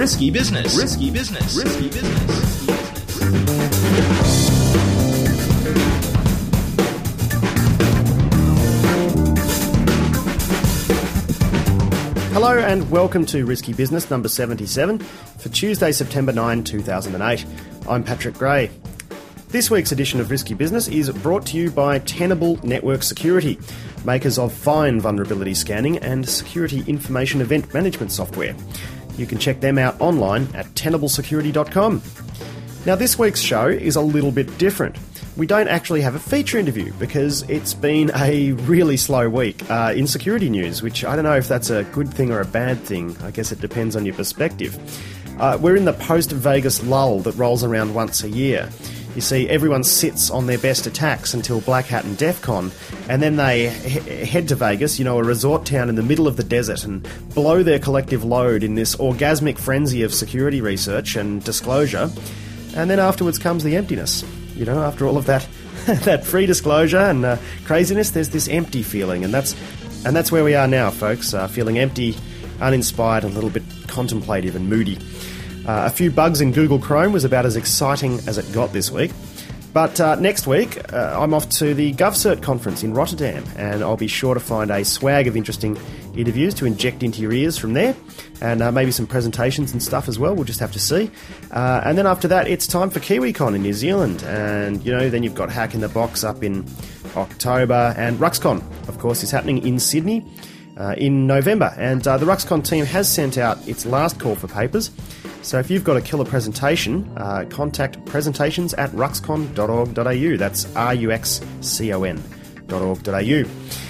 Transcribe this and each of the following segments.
Risky business. Risky business. Risky business. Hello and welcome to Risky Business number 77 for Tuesday, September 9, 2008. I'm Patrick Gray. This week's edition of Risky Business is brought to you by Tenable Network Security, makers of fine vulnerability scanning and security information event management software. You can check them out online at tenablesecurity.com. Now, this week's show is a little bit different. We don't actually have a feature interview because it's been a really slow week in security news, which I don't know if that's a good thing or a bad thing. I guess it depends on your perspective. We're in the post-Vegas lull that rolls around once a year. You see, everyone sits on their best attacks until Black Hat and DEF CON, and then they head to Vegas, a resort town in the middle of the desert, and blow their collective load in this orgasmic frenzy of security research and disclosure. And then afterwards comes the emptiness. After all of that that free disclosure and craziness, there's this empty feeling, and that's where we are now, folks, feeling empty, uninspired, and a little bit contemplative and moody. A few bugs in Google Chrome was about as exciting as it got this week. But next week, I'm off to the GovCert conference in Rotterdam, and I'll be sure to find a swag of interesting interviews to inject into your ears from there, and maybe some presentations and stuff as well. We'll just have to see. And then after that, it's time for KiwiCon in New Zealand, and, then you've got Hack in the Box up in October, and RuxCon, of course, is happening in Sydney in November. And the RuxCon team has sent out its last call for papers. So if you've got a killer presentation, contact presentations@ruxcon.org.au. That's ruxcon.org.au.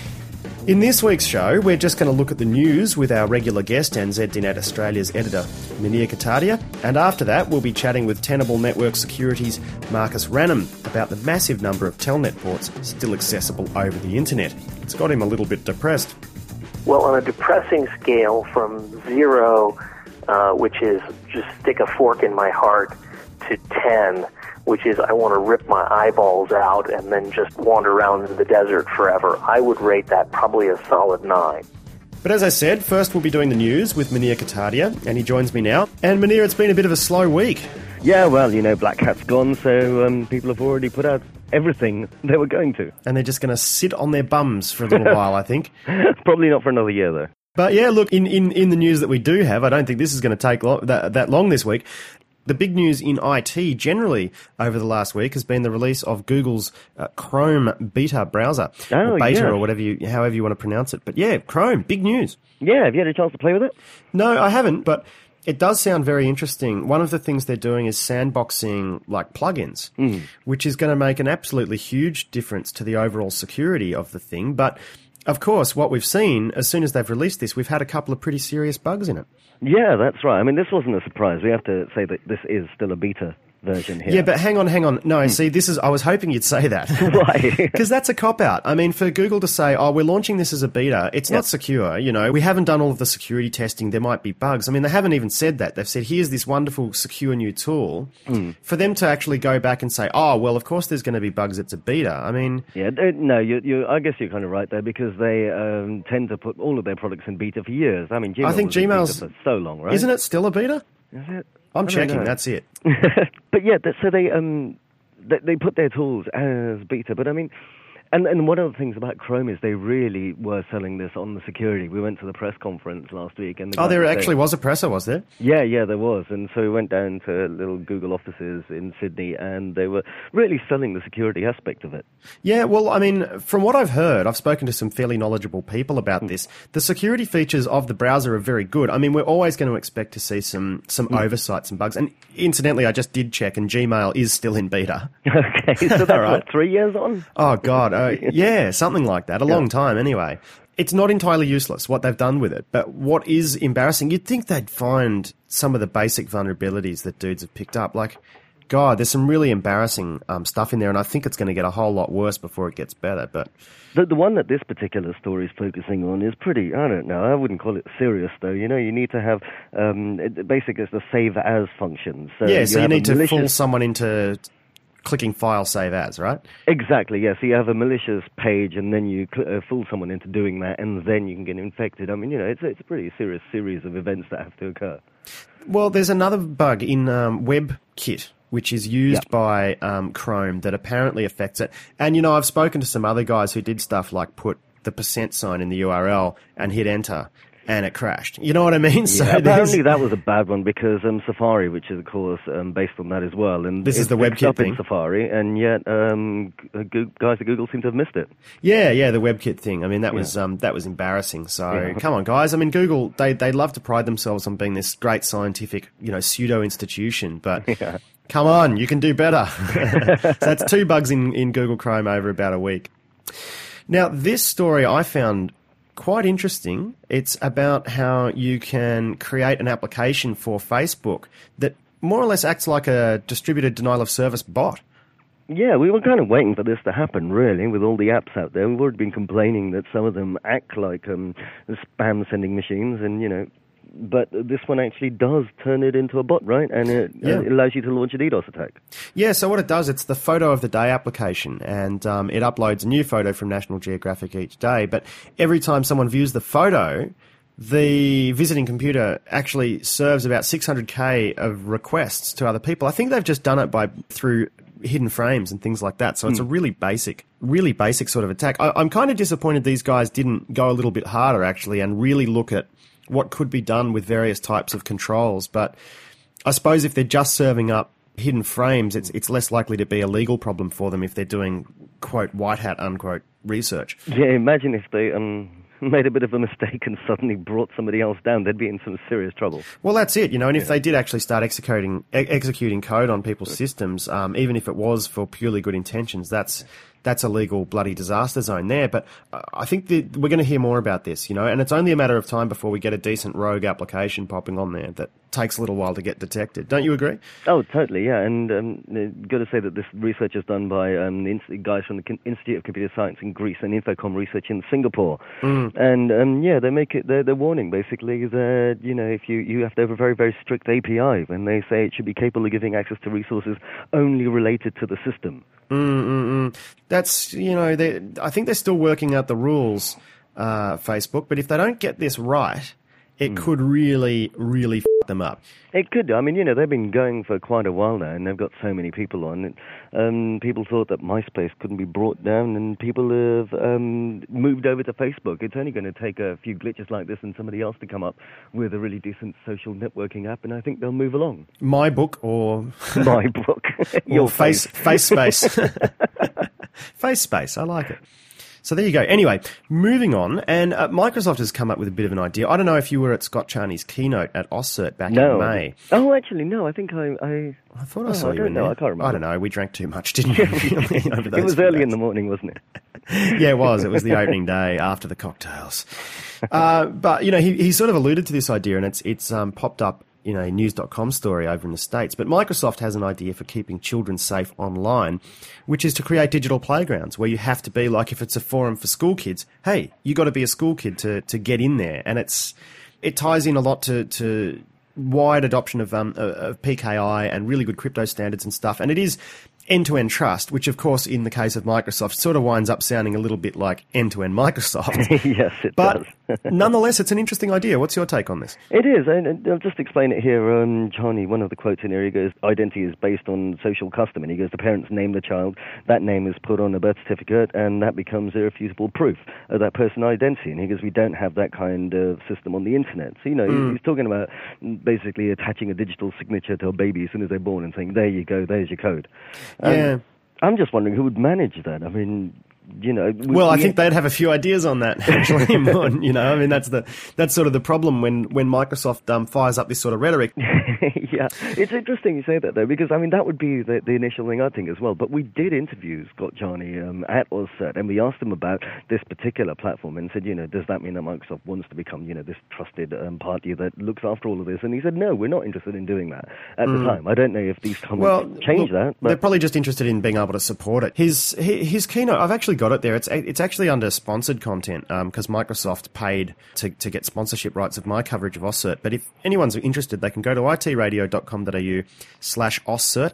In this week's show, we're just going to look at the news with our regular guest, NZDNet Australia's editor, Munir Katadia. And after that, we'll be chatting with Tenable Network Security's Marcus Ranum about the massive number of Telnet ports still accessible over the internet. It's got him a little bit depressed. Well, on a depressing scale from 0... which is just stick a fork in my heart, to 10, which is I want to rip my eyeballs out and then just wander around in the desert forever. I would rate that probably a solid 9. But as I said, first we'll be doing the news with Munir Katadia, and he joins me now. And Munir, it's been a bit of a slow week. Yeah, well, Black Hat's gone, so people have already put out everything they were going to. And they're just going to sit on their bums for a little while, I think. Probably not for another year, though. But yeah, look, in the news that we do have, I don't think this is going to take that long this week. The big news in IT generally over the last week has been the release of Google's Chrome beta browser. Or beta, or however you want to pronounce it. But yeah, Chrome, big news. Yeah, have you had a chance to play with it? No, I haven't, but it does sound very interesting. One of the things they're doing is sandboxing like plugins, which is going to make an absolutely huge difference to the overall security of the thing. But of course, what we've seen, as soon as they've released this, we've had a couple of pretty serious bugs in it. Yeah, that's right. I mean, this wasn't a surprise. We have to say that this is still a beta version here. Yeah, but hang on. No, see, I was hoping you'd say that. Why? Because that's a cop-out. I mean, for Google to say, we're launching this as a beta, it's not secure, We haven't done all of the security testing, there might be bugs. I mean, they haven't even said that. They've said, here's this wonderful, secure new tool. For them to actually go back and say, well, of course there's going to be bugs, it's a beta. I mean... Yeah, no, I guess you're kind of right there, because they tend to put all of their products in beta for years. I mean, Gmail I think Gmail's for so long, right? Isn't it still a beta? Is it? I'm checking, that's it. But yeah, so they put their tools as beta, but I mean, and one of the things about Chrome is they really were selling this on the security. We went to the press conference last week. And there actually was a presser, was there? Yeah, there was. And so we went down to little Google offices in Sydney, and they were really selling the security aspect of it. Yeah, well, I mean, from what I've heard, I've spoken to some fairly knowledgeable people about this. The security features of the browser are very good. I mean, we're always going to expect to see some oversights and bugs. And incidentally, I just did check, and Gmail is still in beta. Okay, so that's what, 3 years on? Oh, God. Yeah, something like that. A long time, anyway. It's not entirely useless, what they've done with it. But what is embarrassing, you'd think they'd find some of the basic vulnerabilities that dudes have picked up. Like, God, there's some really embarrassing stuff in there, and I think it's going to get a whole lot worse before it gets better. But the one that this particular story is focusing on is pretty, I don't know, I wouldn't call it serious, though. You need to have, basically it's the save as function. So you need to fool someone into clicking file save as, right? Exactly, yes. So you have a malicious page, and then you fool someone into doing that, and then you can get infected. I mean, it's a pretty serious series of events that have to occur. Well, there's another bug in WebKit, which is used by Chrome, that apparently affects it. And, I've spoken to some other guys who did stuff like put the % in the URL and hit enter, and it crashed. You know what I mean? Yeah, So apparently that was a bad one because Safari, which is, of course, based on that as well. And this is the WebKit thing. In Safari, and yet guys at Google seem to have missed it. Yeah, the WebKit thing. I mean, that was embarrassing. So come on, guys. I mean, Google, they love to pride themselves on being this great scientific, pseudo institution, but come on, you can do better. So that's 2 bugs in Google Chrome over about a week. Now, this story I found quite interesting. It's about how you can create an application for Facebook that more or less acts like a distributed denial of service bot. Yeah, we were kind of waiting for this to happen, really, with all the apps out there. We've already been complaining that some of them act like spam-sending machines, and, but this one actually does turn it into a bot, right? And it allows you to launch a DDoS attack. Yeah, so what it does, it's the Photo of the Day application, and it uploads a new photo from National Geographic each day. But every time someone views the photo, the visiting computer actually serves about 600K of requests to other people. I think they've just done it through hidden frames and things like that. So it's a really basic sort of attack. I'm kind of disappointed these guys didn't go a little bit harder, actually, and really look at what could be done with various types of controls. But I suppose if they're just serving up hidden frames, it's less likely to be a legal problem for them if they're doing, quote, white hat, unquote, research. Yeah, imagine if they made a bit of a mistake and suddenly brought somebody else down. They'd be in some serious trouble. Well, that's it, and if they did actually start executing code on people's systems, even if it was for purely good intentions, that's a legal bloody disaster zone there. But I think that we're going to hear more about this, and it's only a matter of time before we get a decent rogue application popping on there that takes a little while to get detected. Don't you agree? Oh, totally, yeah. And got to say that this research is done by the guys from the Institute of Computer Science in Greece and Infocom Research in Singapore. And they make it. They're warning basically that if you have to have a very, very strict API, and they say it should be capable of giving access to resources only related to the system. That's, I think they're still working out the rules, Facebook, but if they don't get this right, it could really, really f them up. It could. I mean, they've been going for quite a while now, and they've got so many people on it. People thought that MySpace couldn't be brought down, and people have moved over to Facebook. It's only going to take a few glitches like this and somebody else to come up with a really decent social networking app, and I think they'll move along. My Book or... My Book. Your Face Space. Face Space, I like it. So there you go. Anyway, moving on, and Microsoft has come up with a bit of an idea. I don't know if you were at Scott Charney's keynote at AusCert back in May. Oh, actually, no. I think I thought I saw you in there. I can't remember. I don't know. We drank too much, didn't we? It was early in the morning, wasn't it? Yeah, it was. It was the opening day after the cocktails. But, he sort of alluded to this idea, and it's popped up in a news.com story over in the States. But Microsoft has an idea for keeping children safe online, which is to create digital playgrounds where you have to be, like if it's a forum for school kids, hey, you got to be a school kid to get in there. And it ties in a lot to wide adoption of PKI and really good crypto standards and stuff. And it is end-to-end trust, which of course in the case of Microsoft sort of winds up sounding a little bit like end-to-end Microsoft. Yes, it does. But nonetheless, it's an interesting idea. What's your take on this? It is, and I'll just explain it here. Johnny, one of the quotes in here, he goes, identity is based on social custom, and he goes, the parents name the child, that name is put on a birth certificate, and that becomes irrefutable proof of that person's identity. And he goes, we don't have that kind of system on the internet. So, he's talking about basically attaching a digital signature to a baby as soon as they're born and saying, there you go, there's your code. Yeah. I'm just wondering who would manage that. I mean, I think they'd have a few ideas on that, actually. I mean, that's sort of the problem when Microsoft fires up this sort of rhetoric. Yeah, it's interesting you say that, though, because, I mean, that would be the initial thing I think as well. But we did interview Scott Charney at AusCert, and we asked him about this particular platform and said, does that mean that Microsoft wants to become, this trusted party that looks after all of this? And he said, no, we're not interested in doing that at the time. I don't know if these comments change that. But they're probably just interested in being able to support it. His keynote, I've actually got it there. It's actually under sponsored content because Microsoft paid to get sponsorship rights of my coverage of AusCert. But if anyone's interested, they can go to itradio.com.au/AusCert,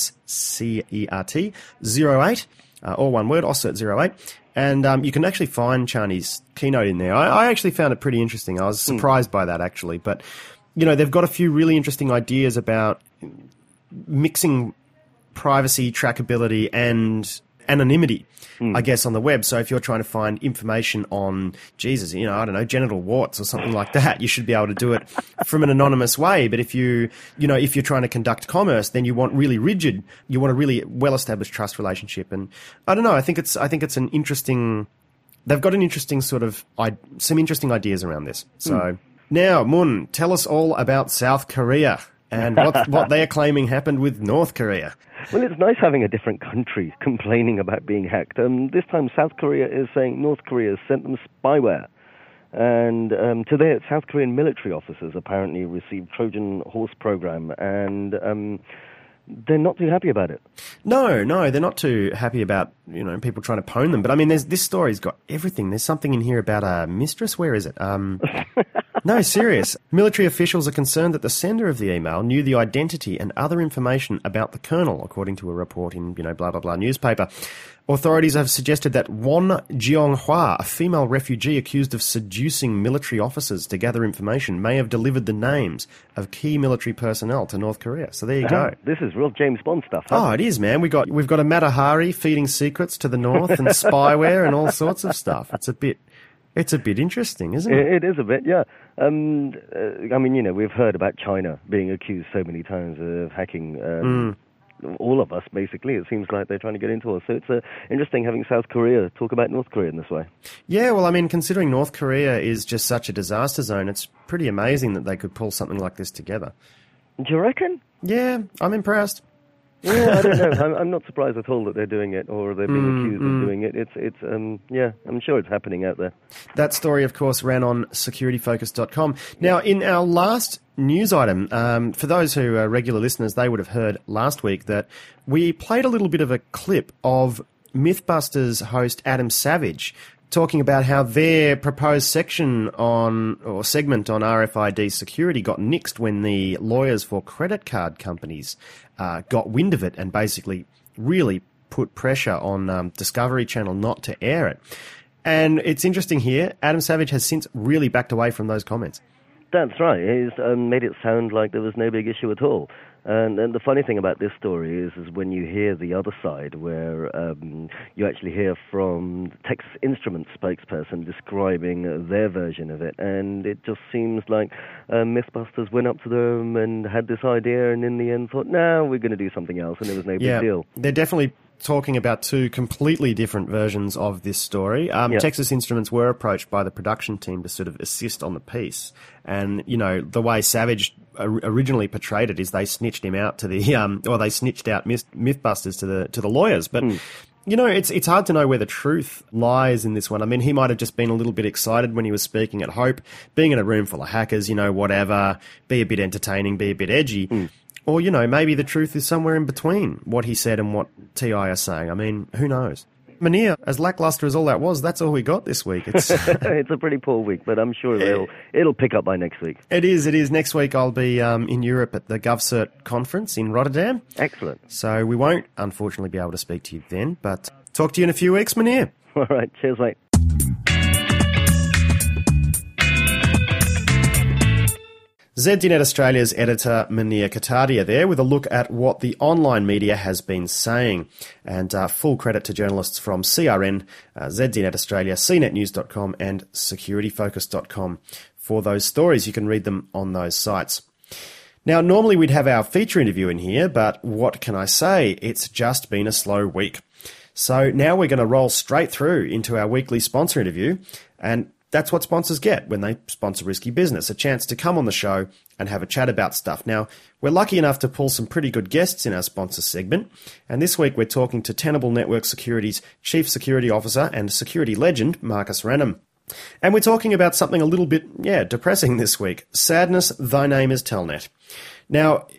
AUSCERT 08, all one word, AusCert 08. And you can actually find Charney's keynote in there. I actually found it pretty interesting. I was surprised by that, actually. But, they've got a few really interesting ideas about mixing privacy, trackability, and anonymity, I guess, on the web. So if you're trying to find information on, genital warts or something like that, you should be able to do it from an anonymous way. But if if you're trying to conduct commerce, then you want a really well-established trust relationship. And I don't know, I think it's an interesting, they've got an interesting sort of, some interesting ideas around this. So now, Mun, tell us all about South Korea and what they are claiming happened with North Korea. Well, it's nice having a different country complaining about being hacked. This time, South Korea is saying North Korea has sent them spyware. And today, South Korean military officers apparently received Trojan horse program, and they're not too happy about it. No, they're not too happy about, people trying to pwn them. But, I mean, this story's got everything. There's something in here about a mistress. Where is it? No, serious. Military officials are concerned that the sender of the email knew the identity and other information about the colonel, according to a report in, blah, blah, blah newspaper. Authorities have suggested that Won Jeong-hwa, a female refugee accused of seducing military officers to gather information, may have delivered the names of key military personnel to North Korea. So there you go. This is real James Bond stuff, huh? Oh, it is, man. We've got a Mata Hari feeding secrets to the north and spyware and all sorts of stuff. It's a bit interesting, isn't it? It is a bit, yeah. We've heard about China being accused so many times of hacking all of us, basically. It seems like they're trying to get into us. So it's interesting having South Korea talk about North Korea in this way. Yeah, well, I mean, considering North Korea is just such a disaster zone, it's pretty amazing that they could pull something like this together. Do you reckon? Yeah, I'm impressed. Yeah, I don't know. I'm not surprised at all that they're doing it or they're being accused of doing it. I'm sure it's happening out there. That story, of course, ran on securityfocus.com. Now, in our last news item, for those who are regular listeners, they would have heard last week that we played a little bit of a clip of Mythbusters host Adam Savage talking about how their proposed segment on RFID security got nixed when the lawyers for credit card companies got wind of it and basically really put pressure on Discovery Channel not to air it. And it's interesting here, Adam Savage has since really backed away from those comments. That's right. He's made it sound like there was no big issue at all. And the funny thing about this story is when you hear the other side, where you actually hear from Texas Instruments spokesperson describing their version of it, and it just seems like Mythbusters went up to them and had this idea, and in the end thought, no, we're going to do something else, and it was no big deal. They're definitely talking about two completely different versions of this story. Texas Instruments were approached by the production team to sort of assist on the piece. And, the way Savage originally portrayed it is they snitched him out to the, or they snitched out Mythbusters to the lawyers. But, it's hard to know where the truth lies in this one. I mean, he might have just been a little bit excited when he was speaking at Hope, being in a room full of hackers, whatever, be a bit entertaining, be a bit edgy. Or, maybe the truth is somewhere in between what he said and what TI are saying. I mean, who knows? Munir, as lackluster as all that was, that's all we got this week. It's a pretty poor week, but I'm sure it'll pick up by next week. It is. Next week I'll be in Europe at the GovCert conference in Rotterdam. Excellent. So we won't, unfortunately, be able to speak to you then, but talk to you in a few weeks, Munir. All right. Cheers, mate. ZDNet Australia's editor Munir Katadia there with a look at what the online media has been saying. And full credit to journalists from CRN, ZDNet Australia, cnetnews.com and securityfocus.com for those stories. You can read them on those sites. Now, normally we'd have our feature interview in here, but what can I say? It's just been a slow week. So now we're going to roll straight through into our weekly sponsor interview, and that's what sponsors get when they sponsor Risky Business, a chance to come on the show and have a chat about stuff. Now, we're lucky enough to pull some pretty good guests in our sponsor segment, and this week we're talking to Tenable Network Security's Chief Security Officer and security legend, Marcus Ranum. And we're talking about something a little bit, depressing this week. Sadness, thy name is Telnet. Now,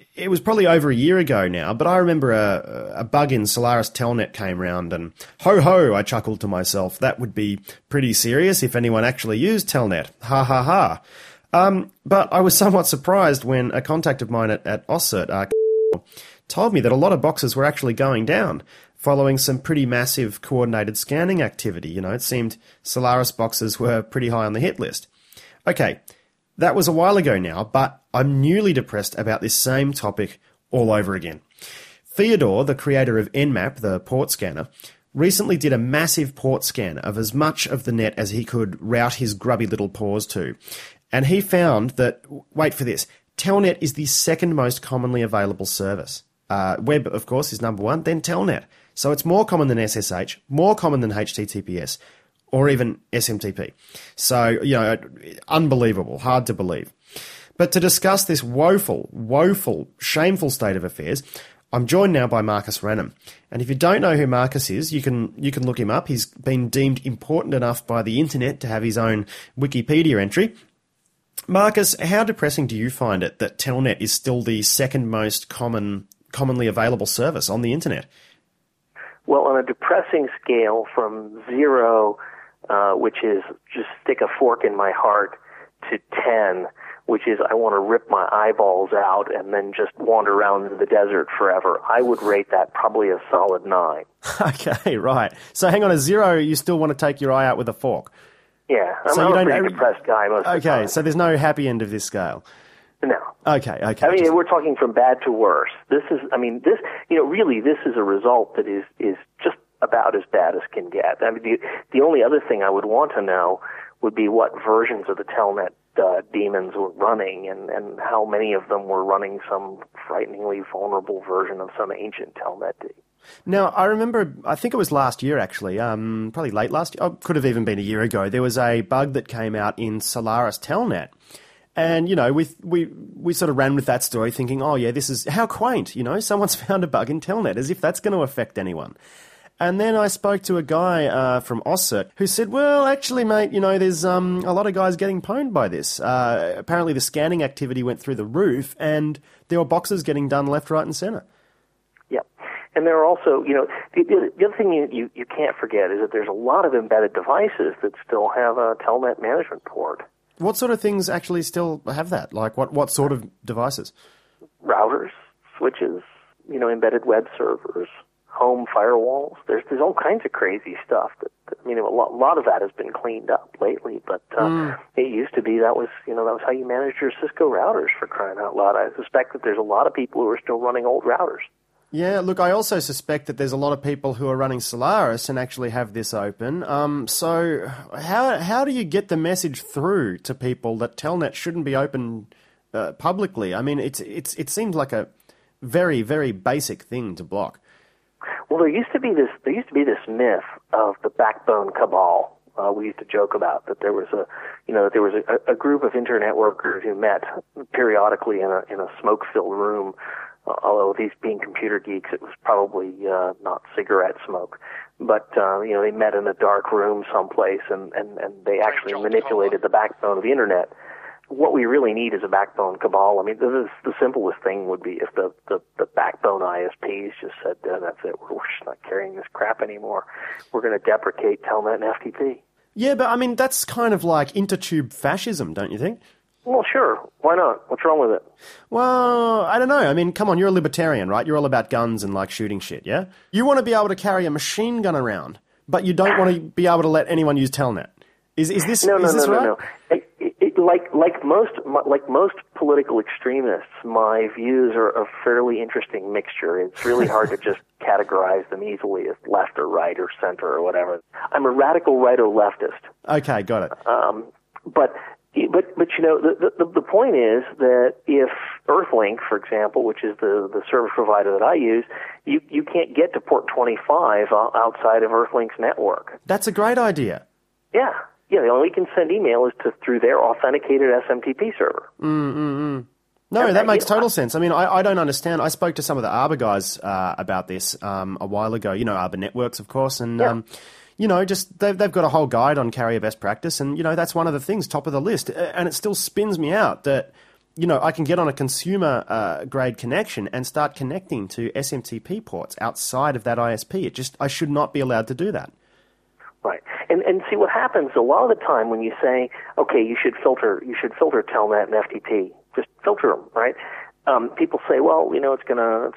it was probably over a year ago now, but I remember a bug in Solaris Telnet came round and ho ho, I chuckled to myself. That would be pretty serious if anyone actually used Telnet. Ha ha ha. But I was somewhat surprised when a contact of mine at Ossert told me that a lot of boxes were actually going down following some pretty massive coordinated scanning activity. You know, it seemed Solaris boxes were pretty high on the hit list. Okay, that was a while ago now, but I'm newly depressed about this same topic all over again. Theodore, the creator of Nmap, the port scanner, recently did a massive port scan of as much of the net as he could route his grubby little paws to. And he found that, wait for this, Telnet is the second most commonly available service. Web, of course, is number one, then Telnet. So it's more common than SSH, more common than HTTPS, or even SMTP. So, you know, unbelievable, hard to believe. But to discuss this woeful, shameful state of affairs, I'm joined now by Marcus Rannum. And if you don't know who Marcus is, you can look him up. He's been deemed important enough by the internet to have his own Wikipedia entry. Marcus, how depressing do you find it that Telnet is still the second most commonly available service on the internet? Well, on a depressing scale from 0, which is just stick a fork in my heart, to 10, which is I want to rip my eyeballs out and then just wander around in the desert forever, I would rate that probably a solid 9. Okay, right. So hang on, a 0, you still want to take your eye out with a fork? Yeah, I'm a pretty depressed guy most of the time. Okay, so there's no happy end of this scale. No. Okay. I mean, we're talking from bad to worse. This is a result that is just about as bad as can get. I mean, the only other thing I would want to know would be what versions of the Telnet daemons were running and how many of them were running some frighteningly vulnerable version of some ancient Telnet. Now, I remember, I think it was last year actually, probably late last year, could have even been a year ago, there was a bug that came out in Solaris Telnet. And, you know, we sort of ran with that story thinking, oh yeah, this is, how quaint, you know, someone's found a bug in Telnet, as if that's going to affect anyone. And then I spoke to a guy from Ossert who said, well, actually, mate, you know, there's a lot of guys getting pwned by this. Apparently the scanning activity went through the roof and there were boxes getting done left, right and centre. Yep. And there are also, you know, the other thing you can't forget is that there's a lot of embedded devices that still have a Telnet management port. What sort of things actually still have that? Like what sort of devices? Routers, switches, you know, embedded web servers, home firewalls. There's all kinds of crazy stuff. I mean, a lot of that has been cleaned up lately, but it used to be that was how you managed your Cisco routers, for crying out loud. I suspect that there's a lot of people who are still running old routers. Yeah, look, I also suspect that there's a lot of people who are running Solaris and actually have this open. So how do you get the message through to people that Telnet shouldn't be open publicly? I mean, it seems like a very, very basic thing to block. Well, there used to be this myth of the backbone cabal. We used to joke about that there was a group of internet workers who met periodically in a smoke-filled room. Although these being computer geeks, it was probably not cigarette smoke. But they met in a dark room someplace, and they actually manipulated the backbone of the internet. What we really need is a backbone cabal. I mean, the simplest thing would be if the backbone ISPs just said, that's it, we're just not carrying this crap anymore. We're going to deprecate Telnet and FTP. Yeah, but I mean, that's kind of like intertube fascism, don't you think? Well, sure. Why not? What's wrong with it? Well, I don't know. I mean, come on, you're a libertarian, right? You're all about guns and, like, shooting shit, yeah? You want to be able to carry a machine gun around, but you don't want to be able to let anyone use Telnet. Is this right? No. Like most political extremists, my views are a fairly interesting mixture. It's really hard to just categorize them easily as left or right or center or whatever. I'm a radical right or leftist. Okay, got it. But you know, the point is that if Earthlink, for example, which is the service provider that I use, you can't get to port 25 outside of Earthlink's network. That's a great idea. Yeah. Yeah, the only way you can send email is through their authenticated SMTP server. No, that makes total sense. I mean, I don't understand. I spoke to some of the Arbor guys about this a while ago. You know, Arbor Networks, of course, and you know, just they've got a whole guide on carrier best practice, and you know that's one of the things top of the list. And it still spins me out that I can get on a consumer grade connection and start connecting to SMTP ports outside of that ISP. I should not be allowed to do that. Right. And see what happens a lot of the time when you say, okay, you should filter Telnet and FTP. Just filter them, right? People say, well, it's gonna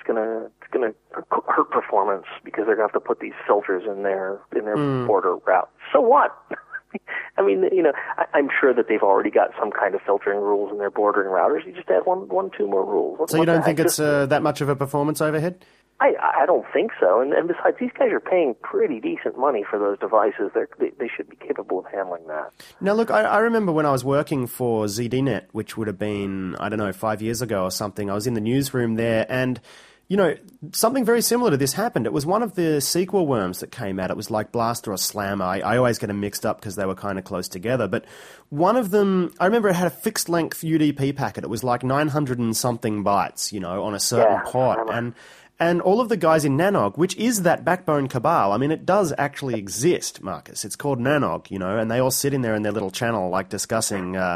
hurt performance because they're gonna have to put these filters in their border route. So what? I mean, I'm sure that they've already got some kind of filtering rules in their bordering routers. You just add two more rules. So you don't think it's that much of a performance overhead? I don't think so. And besides, these guys are paying pretty decent money for those devices. They should be capable of handling that. Now, look, I remember when I was working for ZDNet, which would have been, 5 years ago or something. I was in the newsroom there, and something very similar to this happened. It was one of the SQL worms that came out. It was like Blaster or Slammer. I always get them mixed up because they were kind of close together. But one of them, I remember it had a fixed length UDP packet. It was like 900 and something bytes, on a certain port. And all of the guys in Nanog, which is that backbone cabal, I mean, it does actually exist, Marcus. It's called Nanog, and they all sit in there in their little channel, like discussing, how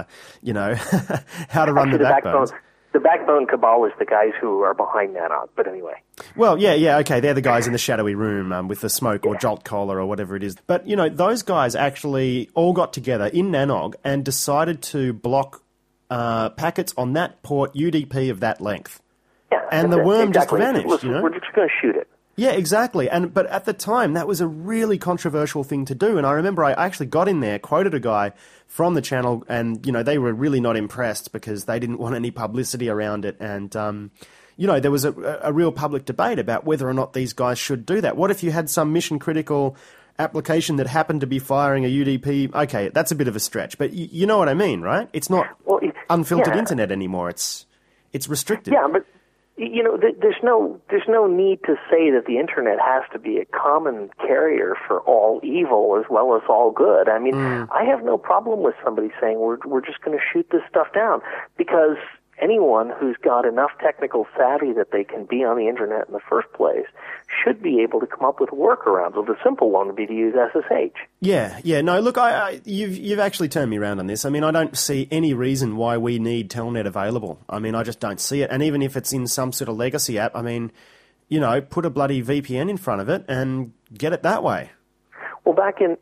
to run the backbones. The backbone cabal is the guys who are behind Nanog, but anyway. Well, yeah, okay, they're the guys in the shadowy room with the smoke or jolt collar or whatever it is. But, those guys actually all got together in Nanog and decided to block packets on that port UDP of that length. Yeah, and the worm just vanished, We're just going to shoot it. Yeah, exactly. But at the time, that was a really controversial thing to do. And I remember I actually got in there, quoted a guy from the channel, and, they were really not impressed because they didn't want any publicity around it. And, there was a real public debate about whether or not these guys should do that. What if you had some mission-critical application that happened to be firing a UDP? Okay, that's a bit of a stretch. But you know what I mean, right? It's not unfiltered internet anymore. It's restricted. Yeah, but... there's no need to say that the internet has to be a common carrier for all evil as well as all good. I mean, I have no problem with somebody saying we're just going to shoot this stuff down, because anyone who's got enough technical savvy that they can be on the internet in the first place should be able to come up with workarounds. Well, the simple one would be to use SSH. Yeah. No, look, you've actually turned me around on this. I mean, I don't see any reason why we need Telnet available. I mean, I just don't see it. And even if it's in some sort of legacy app, I mean, put a bloody VPN in front of it and get it that way. Well, back in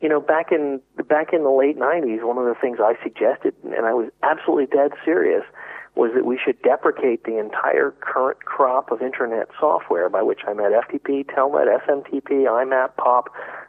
the late 90s, one of the things I suggested, and I was absolutely dead serious, was that we should deprecate the entire current crop of internet software, by which I meant FTP, Telnet, SMTP, IMAP, POP,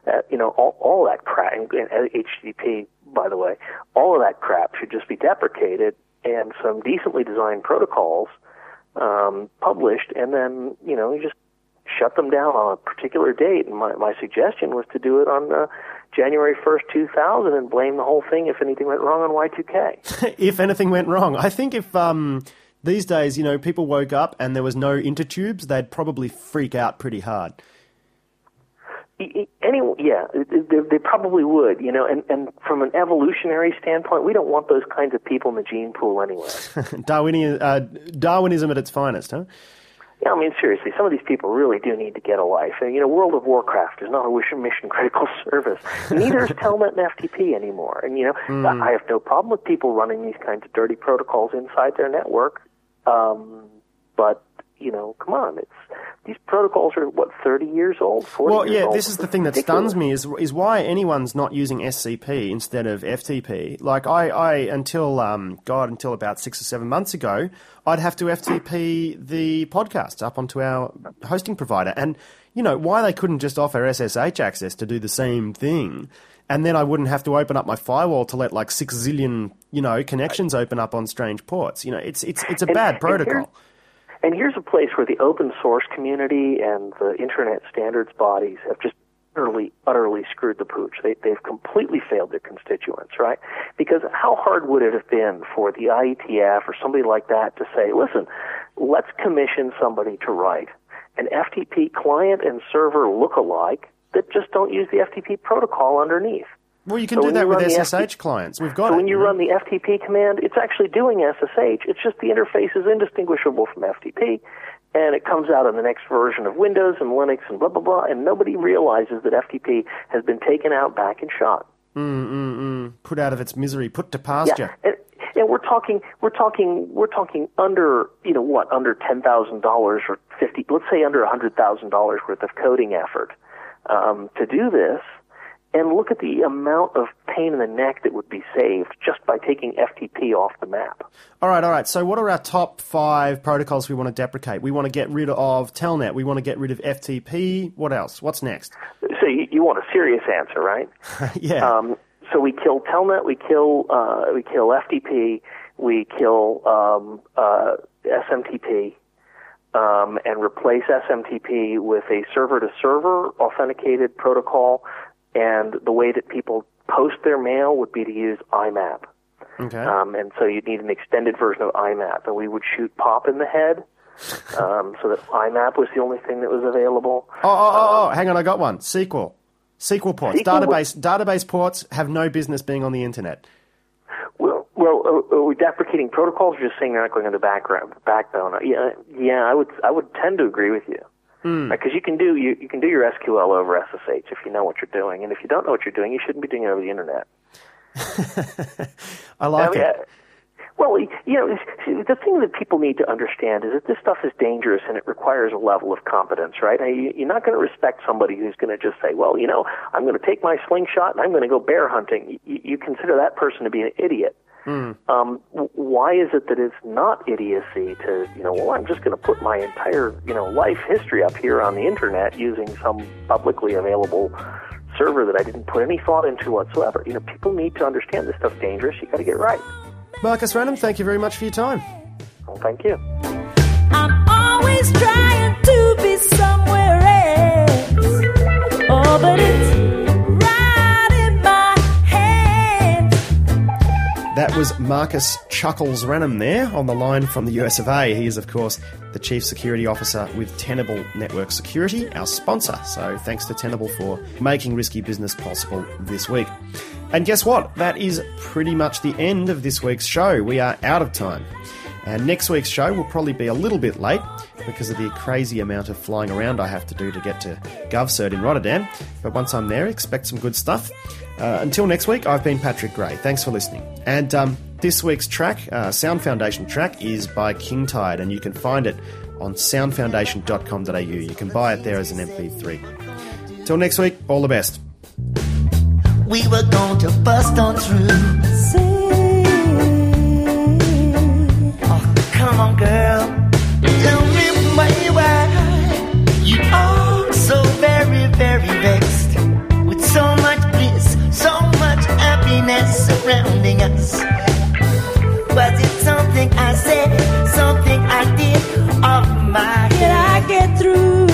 all that crap, and HTTP, by the way. All of that crap should just be deprecated, and some decently designed protocols published, and then, you just shut them down on a particular date. And my suggestion was to do it on January 1st, 2000, and blame the whole thing if anything went wrong on Y2K. If anything went wrong. I think if these days, people woke up and there was no intertubes, they'd probably freak out pretty hard. They probably would, and from an evolutionary standpoint, we don't want those kinds of people in the gene pool anyway. Darwinism at its finest, huh? Yeah, I mean, seriously, some of these people really do need to get a life. And, World of Warcraft is not a mission-critical service. Neither is Telnet and FTP anymore. And, I have no problem with people running these kinds of dirty protocols inside their network. But, come on, these protocols are, 30 years old, 40 years old? Well, yeah, this is the thing that stuns me, is why anyone's not using SCP instead of FTP. Like, I until about 6 or 7 months ago, I'd have to FTP the podcast up onto our hosting provider. And, why they couldn't just offer SSH access to do the same thing, and then I wouldn't have to open up my firewall to let, 6 zillion, connections open up on strange ports. It's a bad protocol. And here's a place where the open source community and the internet standards bodies have just utterly screwed the pooch. They've completely failed their constituents, right? Because how hard would it have been for the IETF or somebody like that to say, listen, let's commission somebody to write an FTP client and server look-alike that just don't use the FTP protocol underneath? Well, you can do that with SSH clients. We've got so when you run the FTP command, it's actually doing SSH. It's just the interface is indistinguishable from FTP, and it comes out in the next version of Windows and Linux and blah, blah, blah, and nobody realizes that FTP has been taken out back and shot. Put out of its misery, put to pasture. Yeah. And we're talking under, under $10,000 or let's say under $100,000 worth of coding effort to do this. And look at the amount of pain in the neck that would be saved just by taking FTP off the map. All right. So what are our top 5 protocols we want to deprecate? We want to get rid of Telnet. We want to get rid of FTP. What else? What's next? So you want a serious answer, right? Yeah. So we kill Telnet, we kill FTP, we kill SMTP, and replace SMTP with a server-to-server authenticated protocol. And the way that people post their mail would be to use IMAP. Okay. And so you'd need an extended version of IMAP. And we would shoot POP in the head so that IMAP was the only thing that was available. Hang on, I got one. SQL ports. Database ports have no business being on the internet. Well, are we deprecating protocols or just saying they're not going on the backbone? Yeah, I would tend to agree with you. Because you can do your SQL over SSH if you know what you're doing, and if you don't know what you're doing, you shouldn't be doing it over the internet. I like it. Well, the thing that people need to understand is that this stuff is dangerous and it requires a level of competence, right? You're not going to respect somebody who's going to just say, well, I'm going to take my slingshot and I'm going to go bear hunting. You consider that person to be an idiot. Why is it that it's not idiocy to, I'm just going to put my entire, life history up here on the internet using some publicly available server that I didn't put any thought into whatsoever. People need to understand this stuff's dangerous. You got to get it right. Marcus Renham, thank you very much for your time. Well, thank you. I'm always trying to be somewhere else. Oh, but it's That was Marcus Chuckles Renham there on the line from the US of A. He is, of course, the Chief Security Officer with Tenable Network Security, our sponsor. So thanks to Tenable for making Risky Business possible this week. And guess what? That is pretty much the end of this week's show. We are out of time. And next week's show will probably be a little bit late because of the crazy amount of flying around I have to do to get to GovCert in Rotterdam. But once I'm there, expect some good stuff. Until next week, I've been Patrick Gray. Thanks for listening. And this week's track, Sound Foundation track, is by King Tide, and you can find it on soundfoundation.com.au. You can buy it there as an MP3. Till next week, all the best. We were going to bust on through. Oh, come on, girl. Tell me why you are so very, very vexed with so much bliss, so much happiness surrounding us. Was it something I said, something I did off my head? Did I get through?